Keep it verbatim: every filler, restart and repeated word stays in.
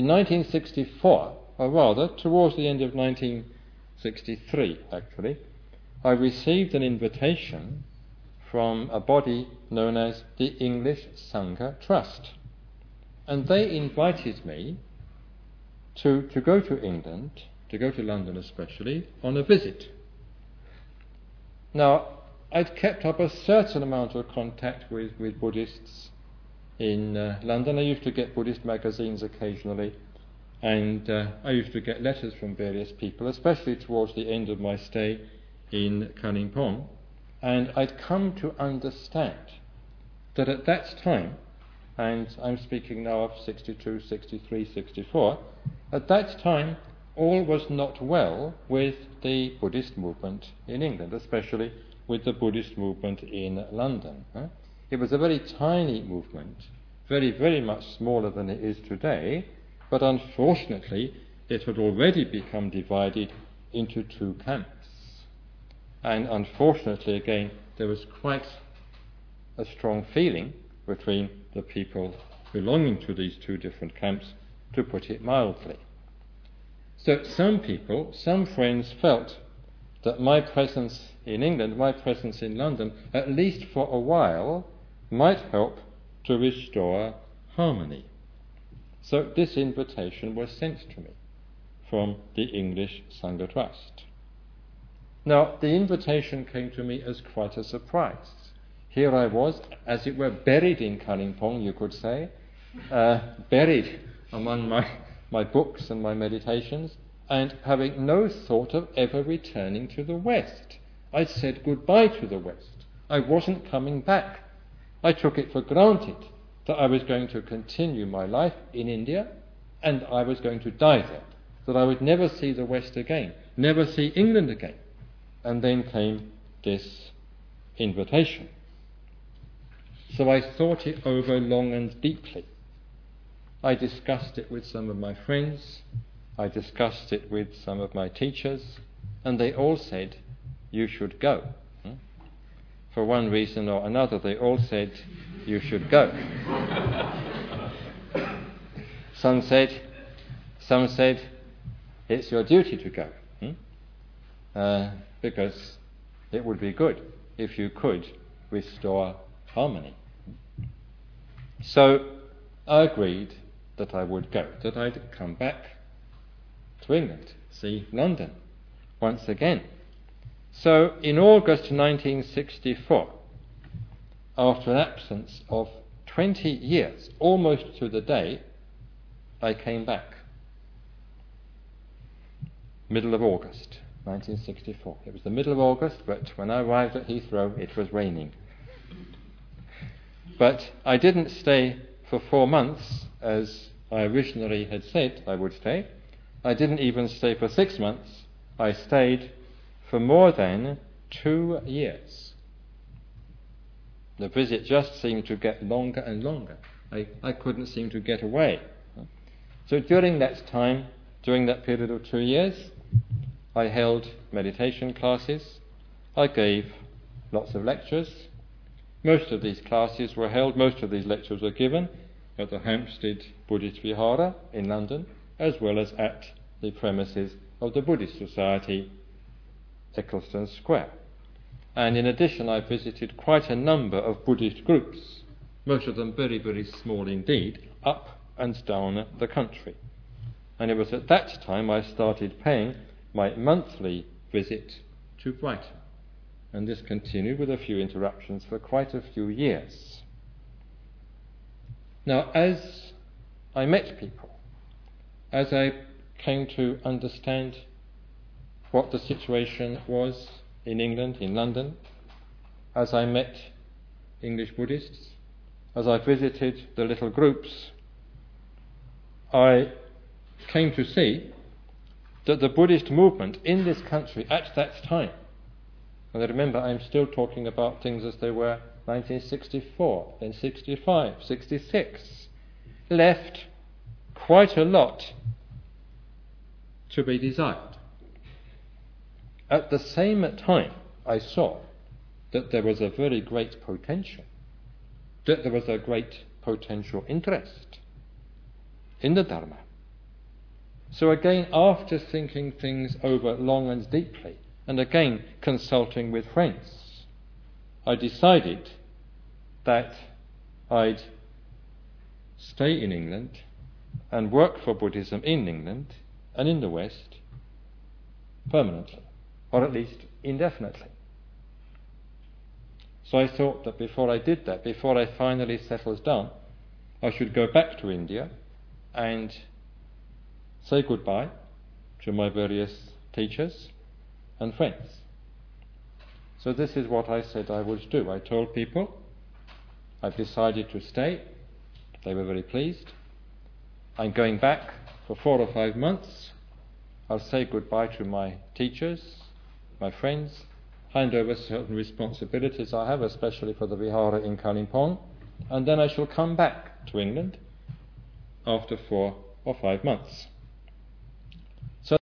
In nineteen sixty-four, or rather towards the end of nineteen sixty-three actually, I received an invitation from a body known as the English Sangha Trust. And they invited me to, to go to England, to go to London especially, on a visit. Now, I'd kept up a certain amount of contact with, with Buddhists in uh, London. I used to get Buddhist magazines occasionally, and uh, I used to get letters from various people, especially towards the end of my stay in Kalimpong. And I'd come to understand that at that time, and I'm speaking now of sixty-two, sixty-three, sixty-four, at that time all was not well with the Buddhist movement in England, especially with the Buddhist movement in London. Huh? It was a very tiny movement, very, very much smaller than it is today, but unfortunately it had already become divided into two camps. And unfortunately, again, there was quite a strong feeling between the people belonging to these two different camps, to put it mildly. So some people, some friends felt that my presence in England, my presence in London, at least for a while, might help to restore harmony. So this invitation was sent to me from the English Sangha Trust. Now, the invitation came to me as quite a surprise. Here I was, as it were, buried in Kalimpong, you could say, uh, buried among my, my books and my meditations, and having no thought of ever returning to the West. I'd said goodbye to the West. I wasn't coming back. I took it for granted that I was going to continue my life in India, and I was going to die there, that I would never see the West again, never see England again. And then came this invitation. So I thought it over long and deeply. I discussed it with some of my friends, I discussed it with some of my teachers, and they all said, you should go. Hmm? For one reason or another, they all said, you should go. Some said, some said, it's your duty to go. Hmm? Uh, because it would be good if you could restore harmony. So I agreed that I would go, that I'd come back to England, see London once again. So in August nineteen sixty-four, after an absence of twenty years, almost to the day, I came back. Middle of August nineteen sixty-four. It was the middle of August, but when I arrived at Heathrow, it was raining. But I didn't stay for four months, as I originally had said I would stay. I didn't even stay for six months. I stayed for more than two years. The visit just seemed to get longer and longer. I, I couldn't seem to get away. So during that time, during that period of two years, I held meditation classes. I gave lots of lectures. Most of these classes were held, most of these lectures were given at the Hampstead Buddhist Vihara in London, as well as at the premises of the Buddhist Society, Eccleston Square. And in addition, I visited quite a number of Buddhist groups, most of them very, very small indeed, up and down the country. And it was at that time I started paying my monthly visit to Brighton. And this continued with a few interruptions for quite a few years. Now, as I met people, as I came to understand what the situation was in England, in London, as I met English Buddhists, as I visited the little groups, I came to see that the Buddhist movement in this country at that time, and remember I'm still talking about things as they were nineteen sixty-four, then sixty-five, sixty-six, left quite a lot to be desired. At the same time, I saw that there was a very great potential, that there was a great potential interest in the Dharma, So again, after thinking things over long and deeply, and again consulting with friends, I decided that I'd stay in England and work for Buddhism in England and in the West permanently, or at least indefinitely. So I thought that before I did that, before I finally settled down, I should go back to India and say goodbye to my various teachers and friends. So this is what I said I would do. I told people I've decided to stay. They were very pleased. I'm going back for four or five months. I'll say goodbye to my teachers, my friends, hand over certain responsibilities I have, especially for the Vihara in Kalimpong, and then I shall come back to England after four or five months.